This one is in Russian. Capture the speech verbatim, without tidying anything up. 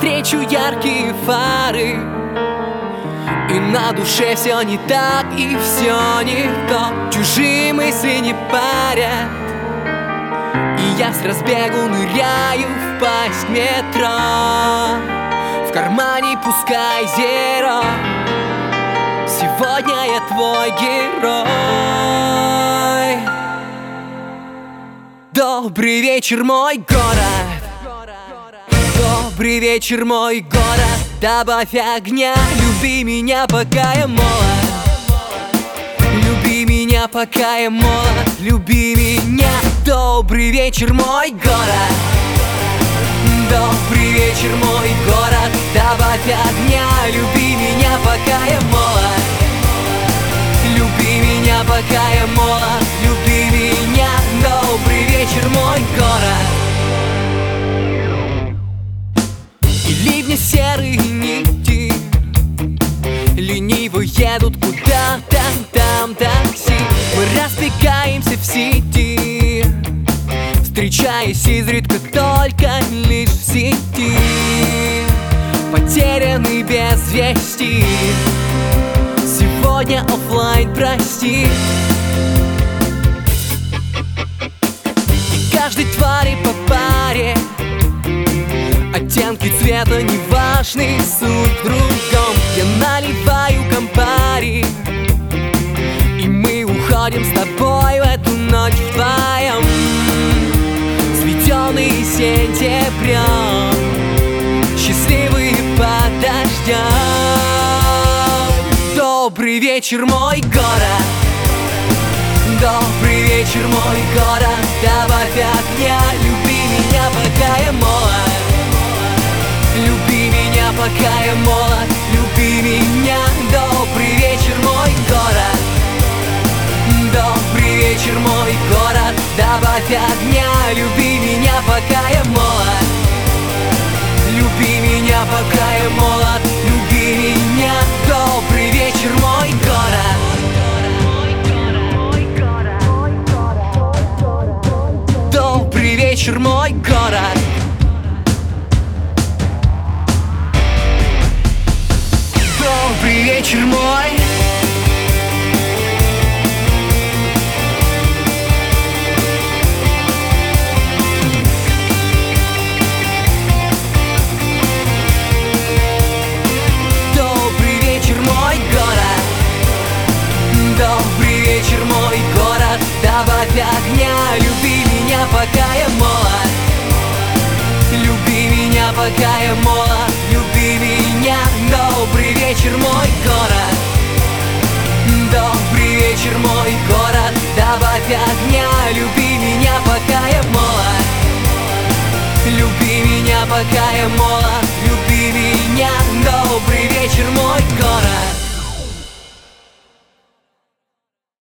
навстречу яркие фары, и на душе все не так, и все не то. Чужие мысли не парят, и я с разбегу ныряю в пасть метро. В кармане пускай зеро, сегодня я твой герой. Добрый вечер, мой город. Добрый вечер, мой город. Добавь огня, люби меня, пока я молод. Люби меня, пока я молод. Люби меня. Добрый вечер, мой город. Добрый вечер, мой город. Добавь огня, люби меня, пока я молод. Люби меня, пока я молод. Люби меня. Добрый вечер, мой город. И ливни серые нити лениво едут куда-то, там такси. Мы разбегаемся в сети, встречаясь изредка только лишь в сети. Потерянный без вести, сегодня оффлайн, прости. И каждой твари по паре, оттенки цвета не важны, суть в другом. Я наливаю кампари, и мы уходим с тобой в эту ночь вдвоем, светёные сентябрем, счастливые под дождем. Добрый вечер, мой город. Добрый вечер, мой город. Добавь огня, люби меня, пока я молод. Люби меня, пока я молод. Люби меня. Добрый вечер, мой город. Добрый вечер, мой город. Добавь огня, люби меня, пока я молод. Люби меня, пока я молод. Люби меня. Добрый вечер, мой город. Добрый вечер, мой город. Добрый вечер, мой. Добрый вечер, мой город. Добрый вечер, мой город. Добавь огня, люби меня, пока я молод. Люби меня, пока я молод. Люби меня. Добрый вечер, мой город. Добрый вечер, мой город. Добавь огня, люби меня, пока я молод. Люби меня, пока я молод.